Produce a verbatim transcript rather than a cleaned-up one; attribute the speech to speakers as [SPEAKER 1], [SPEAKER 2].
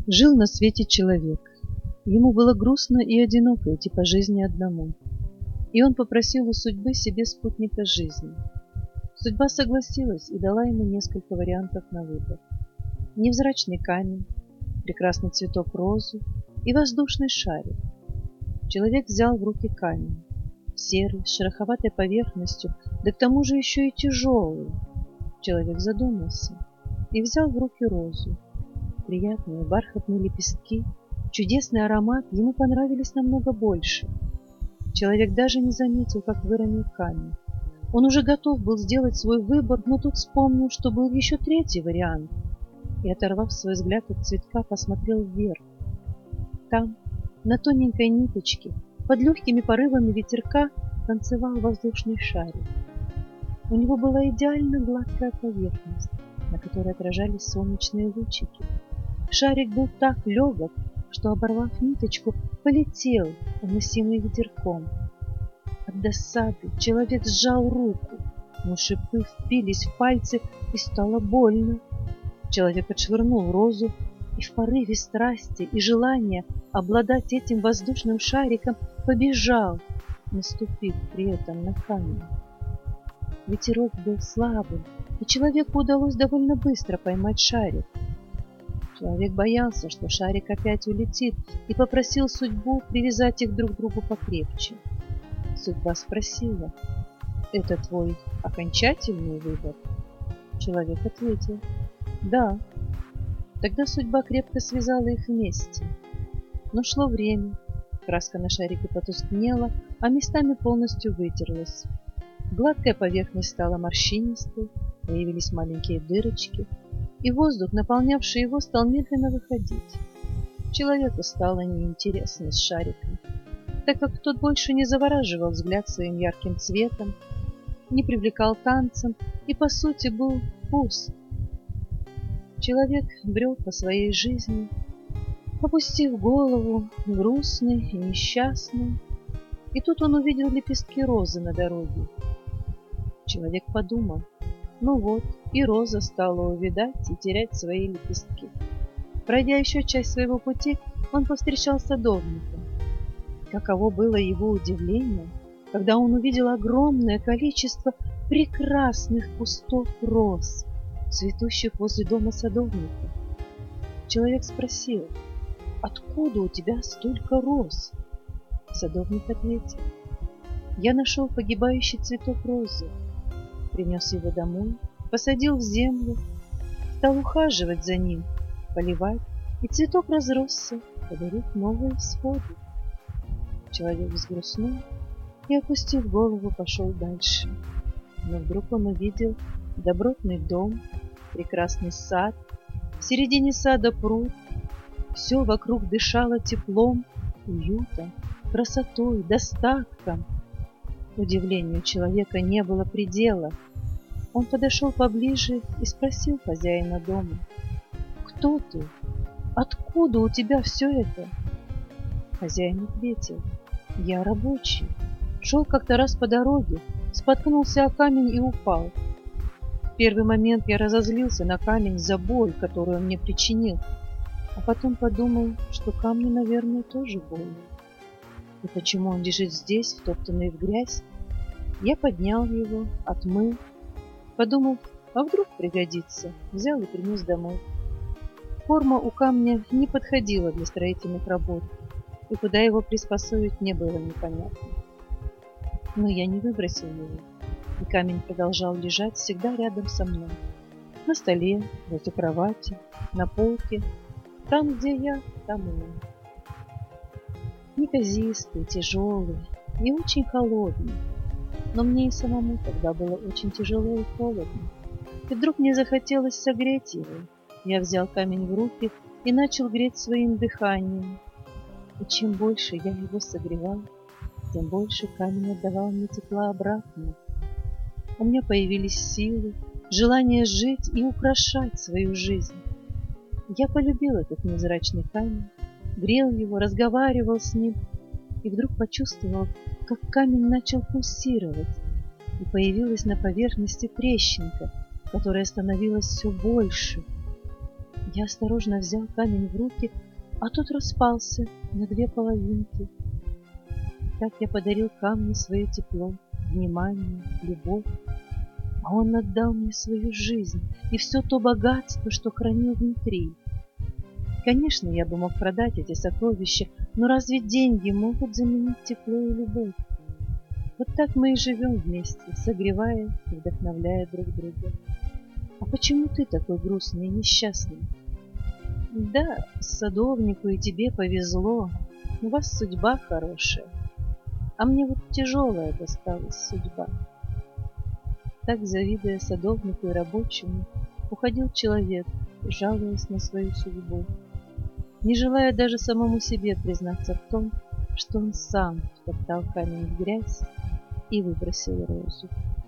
[SPEAKER 1] Жил на свете человек. Ему было грустно и одиноко идти по жизни одному. И он попросил у судьбы себе спутника жизни. Судьба согласилась и дала ему несколько вариантов на выбор. Невзрачный камень, прекрасный цветок розу и воздушный шарик. Человек взял в руки камень, серый, с шероховатой поверхностью, да к тому же еще и тяжелый. Человек задумался и взял в руки розу. Приятные бархатные лепестки, чудесный аромат ему понравились намного больше. Человек даже не заметил, как выронил камень. Он уже готов был сделать свой выбор, но тут вспомнил, что был еще третий вариант, и, оторвав свой взгляд от цветка, посмотрел вверх. Там, на тоненькой ниточке, под легкими порывами ветерка, танцевал воздушный шарик. У него была идеально гладкая поверхность, на которой отражались солнечные лучики. Шарик был так легок, что, оборвав ниточку, полетел, уносимый ветерком. От досады человек сжал руку, но шипы впились в пальцы, и стало больно. Человек отшвырнул розу и в порыве страсти и желания обладать этим воздушным шариком побежал, наступив при этом на камень. Ветерок был слабым, и человеку удалось довольно быстро поймать шарик. Человек боялся, что шарик опять улетит, и попросил судьбу привязать их друг к другу покрепче. Судьба спросила: «Это твой окончательный выбор?» Человек ответил: «Да». Тогда судьба крепко связала их вместе. Но шло время, краска на шарике потускнела, а местами полностью вытерлась. Гладкая поверхность стала морщинистой, появились маленькие дырочки, и воздух, наполнявший его, стал медленно выходить. Человеку стало неинтересно с шариком, так как тот больше не завораживал взгляд своим ярким цветом, не привлекал танцем и, по сути, был пуст. Человек брел по своей жизни, опустив голову, грустный и несчастный, и тут он увидел лепестки розы на дороге. Человек подумал: ну вот, и роза стала увядать и терять свои лепестки. Пройдя еще часть своего пути, он повстречал садовника. Каково было его удивление, когда он увидел огромное количество прекрасных кустов роз, цветущих возле дома садовника. Человек спросил: «Откуда у тебя столько роз?» Садовник ответил: «Я нашел погибающий цветок розы, принес его домой, посадил в землю, стал ухаживать за ним, поливать, и цветок разросся, подарив новые всходы». Человек взгрустнул и, опустив голову, пошел дальше. Но вдруг он увидел добротный дом, прекрасный сад, в середине сада пруд. Все вокруг дышало теплом, уютом, красотой, достатком. Удивлению человека не было предела. Он подошел поближе и спросил хозяина дома: «Кто ты? Откуда у тебя все это?» Хозяин ответил: «Я рабочий. Шел как-то раз по дороге, споткнулся о камень и упал. В первый момент я разозлился на камень за боль, которую он мне причинил, а потом подумал, что камню, наверное, тоже больно. И почему он лежит здесь, втоптанный в грязь? Я поднял его, отмыл, подумал, а вдруг пригодится, взял и принес домой. Форма у камня не подходила для строительных работ, и куда его приспособить не было непонятно. Но я не выбросил его, и камень продолжал лежать всегда рядом со мной. На столе, возле кровати, на полке, там, где я, там и он. Неказистый, тяжелый и очень холодный, но мне и самому тогда было очень тяжело и холодно. И вдруг мне захотелось согреть его. Я взял камень в руки и начал греть своим дыханием. И чем больше я его согревал, тем больше камень отдавал мне тепла обратно. У меня появились силы, желание жить и украшать свою жизнь. Я полюбил этот невзрачный камень, грел его, разговаривал с ним, и вдруг почувствовал, как камень начал пульсировать, и появилась на поверхности трещинка, которая становилась все больше. Я осторожно взял камень в руки, а тот распался на две половинки. Так я подарил камню свое тепло, внимание, любовь, а он отдал мне свою жизнь и все то богатство, что хранил внутри. Конечно, я бы мог продать эти сокровища, но разве деньги могут заменить тепло и любовь? Вот так мы и живем вместе, согревая и вдохновляя друг друга. А почему ты такой грустный и несчастный? Да, садовнику и тебе повезло, у вас судьба хорошая, а мне вот тяжелая досталась судьба. Так, завидуя садовнику и рабочему, уходил человек, жалуясь на свою судьбу, не желая даже самому себе признаться в том, что он сам втоптал камень в грязь и выбросил розу.